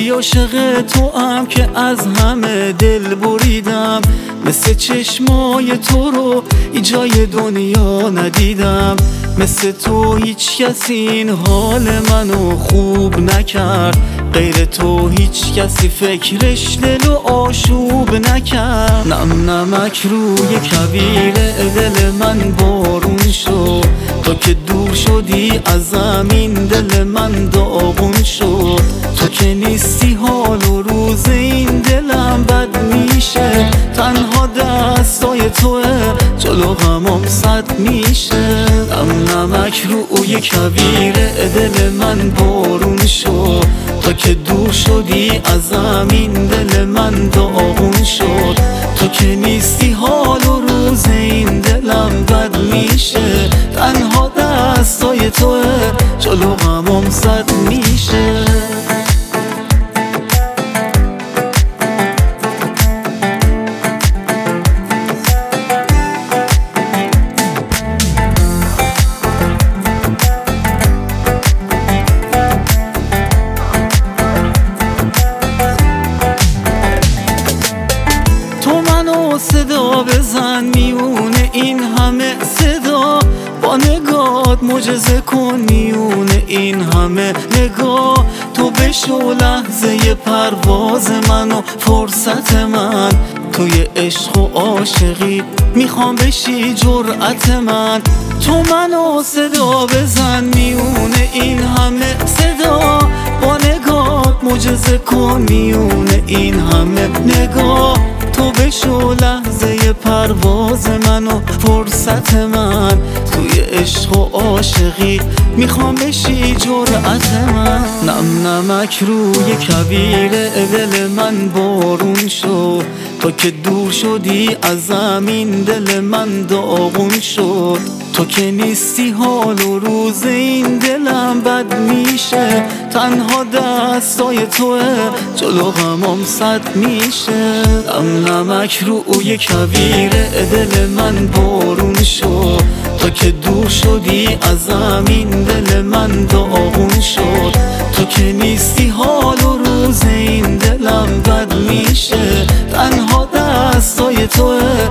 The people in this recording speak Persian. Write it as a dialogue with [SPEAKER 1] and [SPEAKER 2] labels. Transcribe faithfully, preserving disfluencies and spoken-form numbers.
[SPEAKER 1] عاشق تو هم که از همه دل بریدم، مثل چشمای تو رو ای جای دنیا ندیدم. مثل تو هیچ کسی این حال منو خوب نکرد، غیر تو هیچ کسی فکرش دل و آشوب نکرد. نم نمک روی کویر دل من بارون شد، تو که دور شدی از زمین دل من داغون شد. تو که نیستی حال و روز این دلم بد میشه، تنها دستای توه جلو غمام صد میشه. نم نمک روی کویر دل من بارون شد، تو که دور شدی از زمین دل من داغون شد. تو که نیستی حال و روز این دلم بد میشه، تنها دستای توه جلو غمام صد میشه. صدا بزن میونه این همه صدا، با نگات معجزه کن میونه این همه نگاه. تو بشو لحظه پرواز من و فرصت من، توی عشق و عاشقی میخوام بشی جرأت من. تو منو صدا بزن میونه این همه صدا، با نگات معجزه کن میونه این همه نگاه. تو بشو لحظه پرواز من و فرصت من، توی عشق و عاشقی میخوام بشی جرأت من. نم نمک روی کویر دل من بارون شد، تو که دور شدی از زمین دل من داغون شد. تو که نیستی حال و روز این دلم بد میشه، تنها دستای توه جلو غمام صد میشه. نم نمک روی کویر دل من بارون شد، تو که دور شدی از زمین دل من داغون شد. تو که نیستی حال و روز این دلم بد میشه، تنها دستای توه